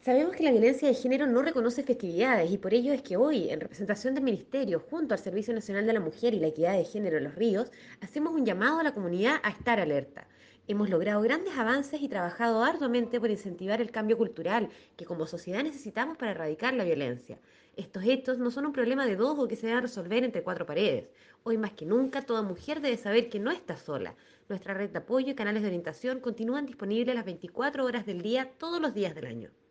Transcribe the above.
Sabemos que la violencia de género no reconoce festividades y por ello es que hoy, en representación del Ministerio, junto al Servicio Nacional de la Mujer y la Equidad de Género en Los Ríos, hacemos un llamado a la comunidad a estar alerta. Hemos logrado grandes avances y trabajado arduamente por incentivar el cambio cultural que como sociedad necesitamos para erradicar la violencia. Estos hechos no son un problema de dos o que se deban resolver entre cuatro paredes. Hoy más que nunca, toda mujer debe saber que no está sola. Nuestra red de apoyo y canales de orientación continúan disponibles las 24 horas del día, todos los días del año.